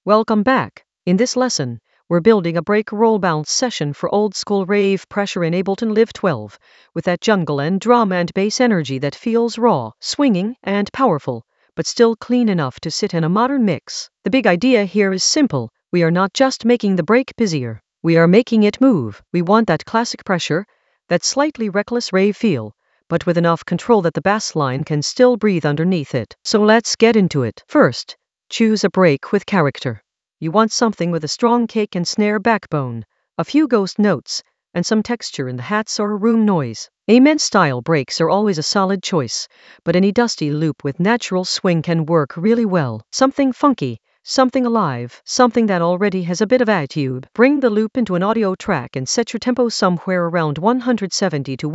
Welcome back. In this lesson, we're building a break roll bounce session for old school rave pressure in Ableton Live 12, with that jungle and drum and bass energy that feels raw, swinging, and powerful, but still clean enough to sit in a modern mix. The big idea here is simple. We are not just making the break busier, we are making it move. We want that classic pressure, that slightly reckless rave feel, but with enough control that the bass line can still breathe underneath it. So let's get into it. First, choose a break with character. You want something with a strong kick and snare backbone, a few ghost notes, and some texture in the hats or room noise. Amen-style breaks are always a solid choice, but any dusty loop with natural swing can work really well. Something funky, something alive, something that already has a bit of attitude. Bring the loop into an audio track and set your tempo somewhere around 170 to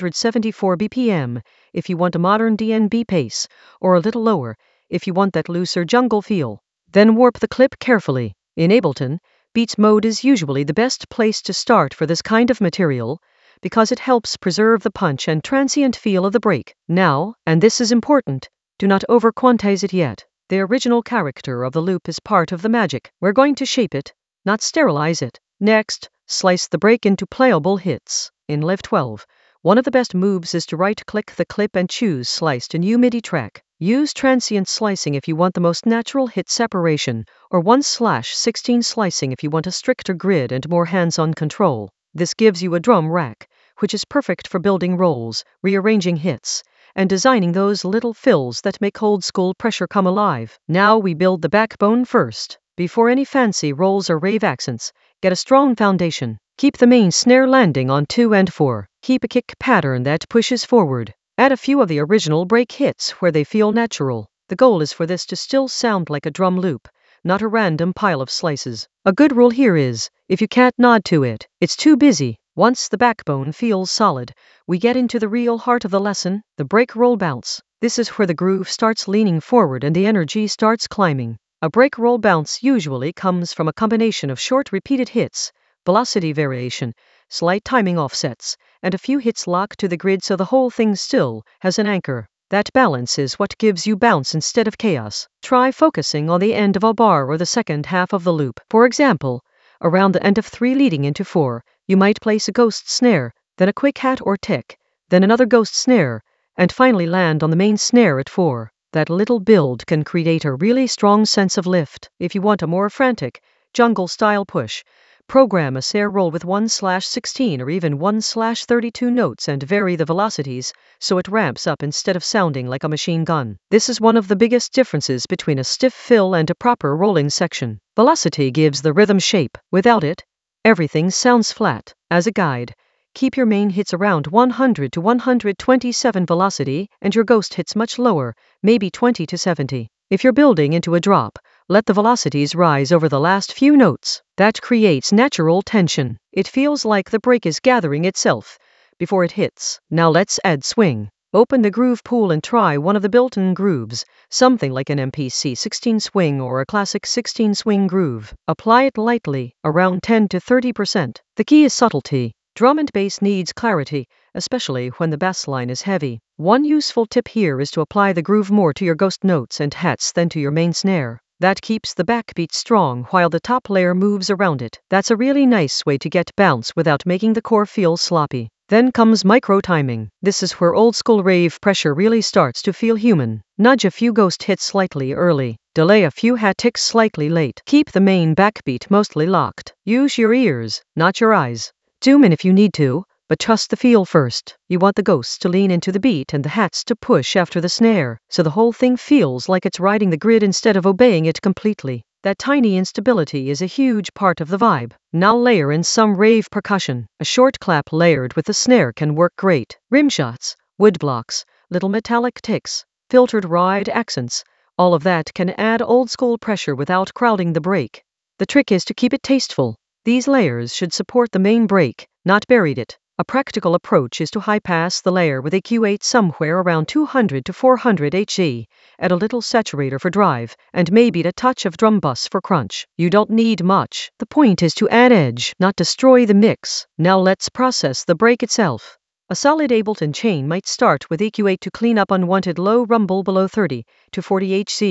174 BPM if you want a modern DnB pace, or a little lower if you want that looser jungle feel. Then warp the clip carefully. In Ableton, Beats mode is usually the best place to start for this kind of material, because it helps preserve the punch and transient feel of the break. Now, and this is important, do not over-quantize it yet. The original character of the loop is part of the magic. We're going to shape it, not sterilize it. Next, slice the break into playable hits. In Live 12, one of the best moves is to right-click the clip and choose Slice to New MIDI track. Use transient slicing if you want the most natural hit separation, or 1/16 slicing if you want a stricter grid and more hands-on control. This gives you a drum rack, which is perfect for building rolls, rearranging hits, and designing those little fills that make old school pressure come alive. Now we build the backbone first. Before any fancy rolls or rave accents, get a strong foundation. Keep the main snare landing on 2 and 4. Keep a kick pattern that pushes forward. Add a few of the original break hits where they feel natural. The goal is for this to still sound like a drum loop, not a random pile of slices. A good rule here is, if you can't nod to it, it's too busy. Once the backbone feels solid, we get into the real heart of the lesson, the break roll bounce. This is where the groove starts leaning forward and the energy starts climbing. A break roll bounce usually comes from a combination of short repeated hits, velocity variation, slight timing offsets, and a few hits locked to the grid so the whole thing still has an anchor. That balance is what gives you bounce instead of chaos. Try focusing on the end of a bar or the second half of the loop. For example, around the end of 3 leading into 4, you might place a ghost snare, then a quick hat or tick, then another ghost snare, and finally land on the main snare at 4. That little build can create a really strong sense of lift. If you want a more frantic, jungle-style push, program a snare roll with 1/16 or even 1/32 notes and vary the velocities so it ramps up instead of sounding like a machine gun. This is one of the biggest differences between a stiff fill and a proper rolling section. Velocity gives the rhythm shape. Without it, everything sounds flat. As a guide, keep your main hits around 100 to 127 velocity and your ghost hits much lower, maybe 20 to 70. If you're building into a drop, let the velocities rise over the last few notes. That creates natural tension. It feels like the break is gathering itself before it hits. Now let's add swing. Open the groove pool and try one of the built-in grooves, something like an MPC 16 swing or a classic 16 swing groove. Apply it lightly, around 10 to 30%. The key is subtlety. Drum and bass needs clarity, especially when the bass line is heavy. One useful tip here is to apply the groove more to your ghost notes and hats than to your main snare. That keeps the backbeat strong while the top layer moves around it. That's a really nice way to get bounce without making the core feel sloppy. Then comes micro timing. This is where old school rave pressure really starts to feel human. Nudge a few ghost hits slightly early. Delay a few hat ticks slightly late. Keep the main backbeat mostly locked. Use your ears, not your eyes. Zoom in if you need to, but trust the feel first. You want the ghosts to lean into the beat and the hats to push after the snare, so the whole thing feels like it's riding the grid instead of obeying it completely. That tiny instability is a huge part of the vibe. Now layer in some rave percussion. A short clap layered with the snare can work great. Rim shots, wood blocks, little metallic ticks, filtered ride accents, all of that can add old school pressure without crowding the break. The trick is to keep it tasteful. These layers should support the main break, not buried it. A practical approach is to high-pass the layer with a Q8 somewhere around 200 to 400 Hz, add a little saturator for drive, and maybe a touch of drum bus for crunch. You don't need much. The point is to add edge, not destroy the mix. Now let's process the break itself. A solid Ableton chain might start with EQ8 to clean up unwanted low rumble below 30 to 40 Hz,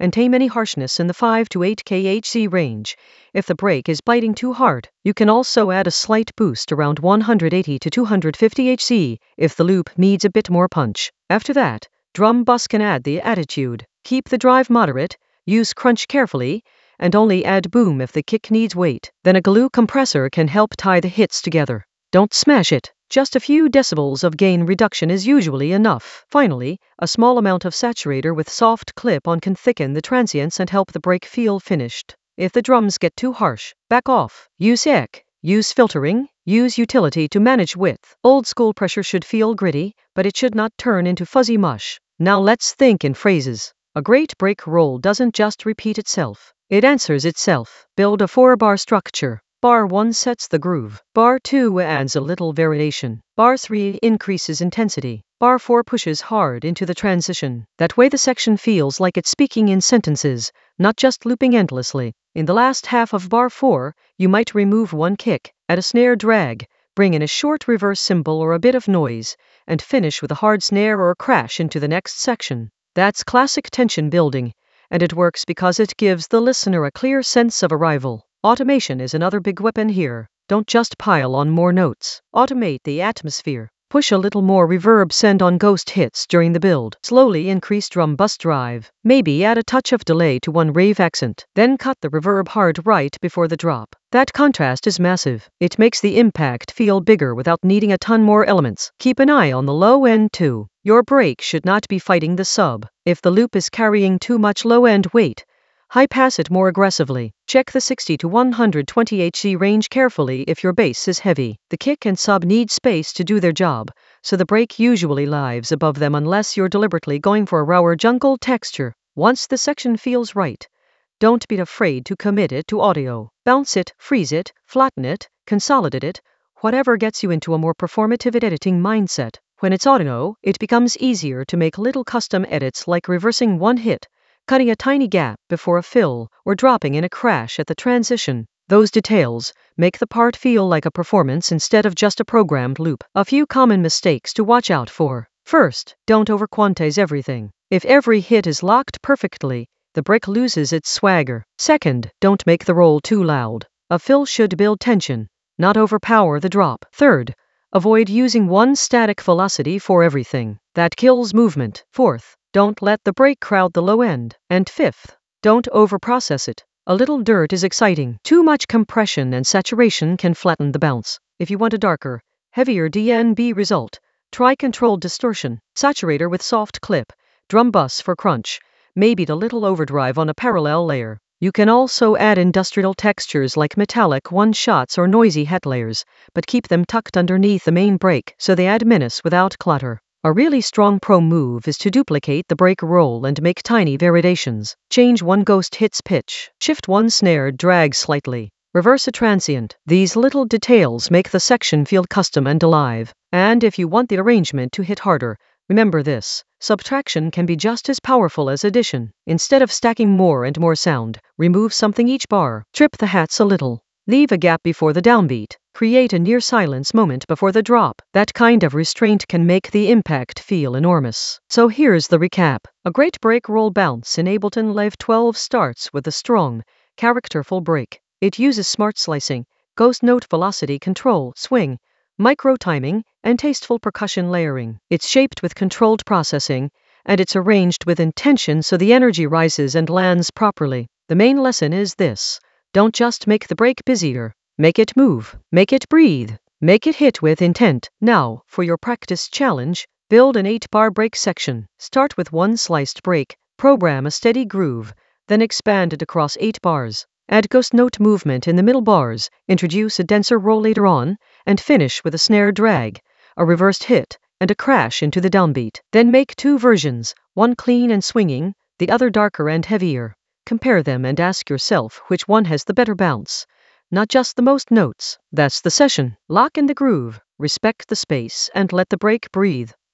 and tame any harshness in the 5 to 8 kHz range. If the brake is biting too hard, you can also add a slight boost around 180 to 250 Hz if the loop needs a bit more punch. After that, drum bus can add the attitude. Keep the drive moderate, use crunch carefully, and only add boom if the kick needs weight. Then a glue compressor can help tie the hits together. Don't smash it. Just a few decibels of gain reduction is usually enough. Finally, a small amount of saturator with soft clip-on can thicken the transients and help the brake feel finished. If the drums get too harsh, back off. Use EQ, use filtering, use utility to manage width. Old school pressure should feel gritty, but it should not turn into fuzzy mush. Now let's think in phrases. A great brake roll doesn't just repeat itself. It answers itself. Build a 4-bar structure. Bar 1 sets the groove. Bar 2 adds a little variation. Bar 3 increases intensity. Bar 4 pushes hard into the transition. That way the section feels like it's speaking in sentences, not just looping endlessly. In the last half of bar 4, you might remove one kick, add a snare drag, bring in a short reverse cymbal or a bit of noise, and finish with a hard snare or crash into the next section. That's classic tension building, and it works because it gives the listener a clear sense of arrival. Automation is another big weapon here. Don't just pile on more notes. Automate the atmosphere. Push a little more reverb, send on ghost hits during the build. Slowly increase drum bus drive. Maybe add a touch of delay to one rave accent. Then cut the reverb hard right before the drop. That contrast is massive. It makes the impact feel bigger without needing a ton more elements. Keep an eye on the low end too. Your brake should not be fighting the sub. If the loop is carrying too much low end weight, high pass it more aggressively. Check the 60 to 120 Hz range carefully if your bass is heavy. The kick and sub need space to do their job, so the brake usually lives above them unless you're deliberately going for a rawer jungle texture. Once the section feels right, don't be afraid to commit it to audio. Bounce it, freeze it, flatten it, consolidate it, whatever gets you into a more performative editing mindset. When it's audio, it becomes easier to make little custom edits like reversing one hit, cutting a tiny gap before a fill, or dropping in a crash at the transition. Those details make the part feel like a performance instead of just a programmed loop. A few common mistakes to watch out for. First, don't overquantize everything. If every hit is locked perfectly, the brake loses its swagger. Second, don't make the roll too loud. A fill should build tension, not overpower the drop. Third, avoid using one static velocity for everything. That kills movement. Fourth, don't let the brake crowd the low end. And fifth, don't overprocess it. A little dirt is exciting. Too much compression and saturation can flatten the bounce. If you want a darker, heavier DNB result, try controlled distortion. Saturator with soft clip, drum bus for crunch, maybe a little overdrive on a parallel layer. You can also add industrial textures like metallic one-shots or noisy het layers, but keep them tucked underneath the main brake so they add menace without clutter. A really strong pro move is to duplicate the brake roll and make tiny variations. Change one ghost hit's pitch, shift one snare drag slightly, reverse a transient. These little details make the section feel custom and alive. And if you want the arrangement to hit harder, remember this: subtraction can be just as powerful as addition. Instead of stacking more and more sound, remove something each bar. Trip the hats a little. Leave a gap before the downbeat. Create a near silence moment before the drop. That kind of restraint can make the impact feel enormous. So here's the recap. A great brake roll bounce in Ableton Live 12 starts with a strong, characterful brake. It uses smart slicing, ghost note velocity control, swing, micro timing, and tasteful percussion layering. It's shaped with controlled processing, and it's arranged with intention so the energy rises and lands properly. The main lesson is this: don't just make the brake busier. Make it move. Make it breathe. Make it hit with intent. Now, for your practice challenge, build an 8-bar brake section. Start with one sliced brake, program a steady groove, then expand it across 8 bars. Add ghost note movement in the middle bars, introduce a denser roll later on, and finish with a snare drag, a reversed hit, and a crash into the downbeat. Then make 2 versions, one clean and swinging, the other darker and heavier. Compare them and ask yourself which one has the better bounce, not just the most notes. That's the session. Lock in the groove, respect the space, and let the brake breathe.